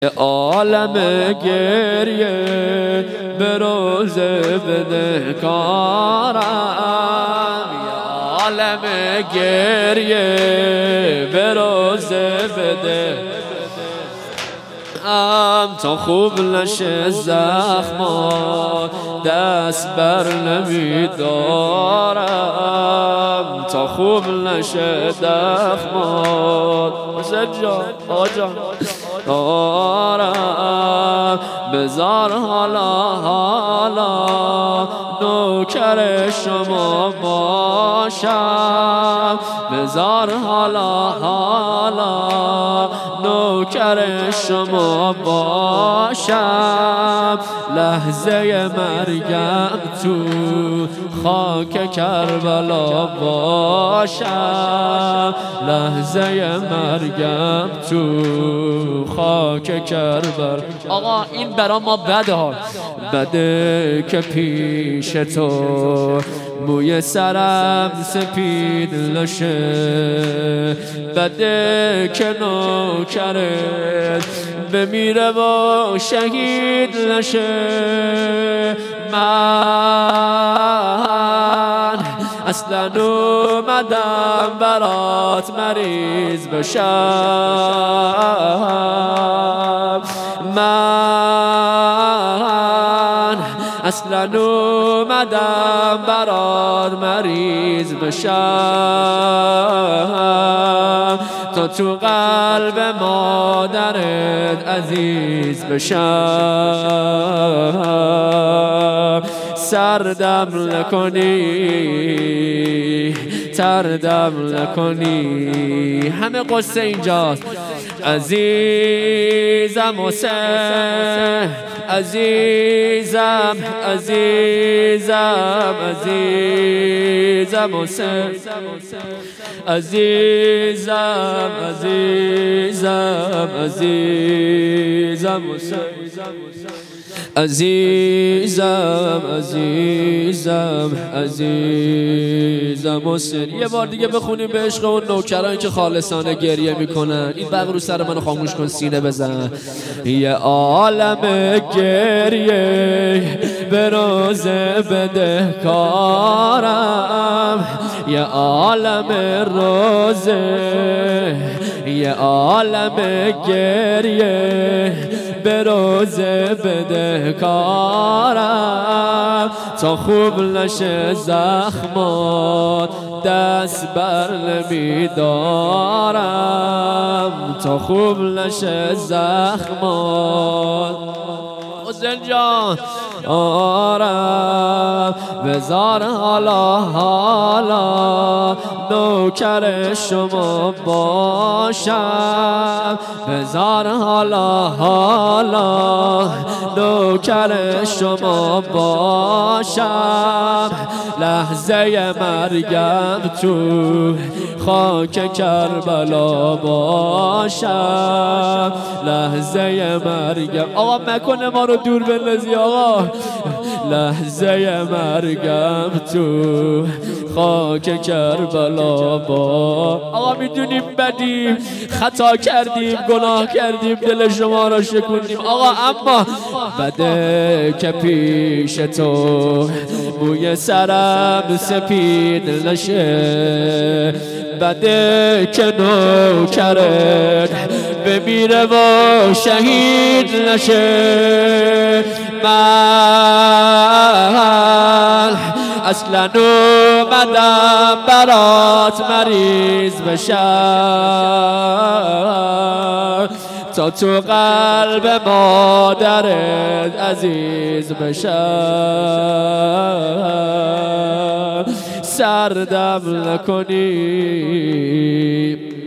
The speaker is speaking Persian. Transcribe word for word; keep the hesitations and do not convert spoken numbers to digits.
عالم گریه به روز بده کارم، عالم گریه به روز بده ام تا خوب نشه زخمات دست بر نمیدارم، تا خوب نشه زخمات حسین جان آقا جان دارم. بذار حالا حالا نوکر شما باشم، بذار حالا حالا نوکر شما باشم، لحظه مرگم تو خاک کربلا باشم، لحظه مرگم تو خاک کربلا. آقا این برا ما بده ها، بده که پیش تو موی سرم سپید نشه، بده که نوکرت بمیره و شهید نشه. من اصلا اومدم برات مریض بشم، من اصلا اومدم برات مریض بشم، تا تو قلب مادرت عزیز بشم. سردم نکنی تردم نکنی، همه قصه اینجاست. عزیزم حسین عزیزم عزیزم عزیزم حسین عزیزم عزیزم عزیزم حسین عزیزم عزیزم عزیزم حسین. یه بار دیگه بخونیم به عشق اون نوکرانی که خالصانه گریه میکنن. این بغل رو سر منو خاموش کن، سینه بزن. یه عالم گریه به روز بده کارم، یه عالم روزه، یه عالم گریه به روز بده کارم، تا خوب نشه زخمات دست بر نمیدارم، تا خوب نشه زخمات حسین جان آرم. بذار حالا حالا نوکر شما باشم، بذار حالا حالا نوکر شما باشم، لحظه مرگم تو خاک کربلا باشم، لحظه مرگم. آقا مکنه ما رو دور بندازی آقا، لحظه مرگم تو خاک کربلا با. آقا میدونیم بدیم، خطا کردیم، گناه کردیم، دل شما را شکوندیم آقا، اما بده که پیش تو موی سرم سپید نشه، بده که نوکرت بمیره و شهید نشه. من اصلا اومدم برات مریض بشم، تا تو قلب مادرت عزیز بشم. سردم نکنی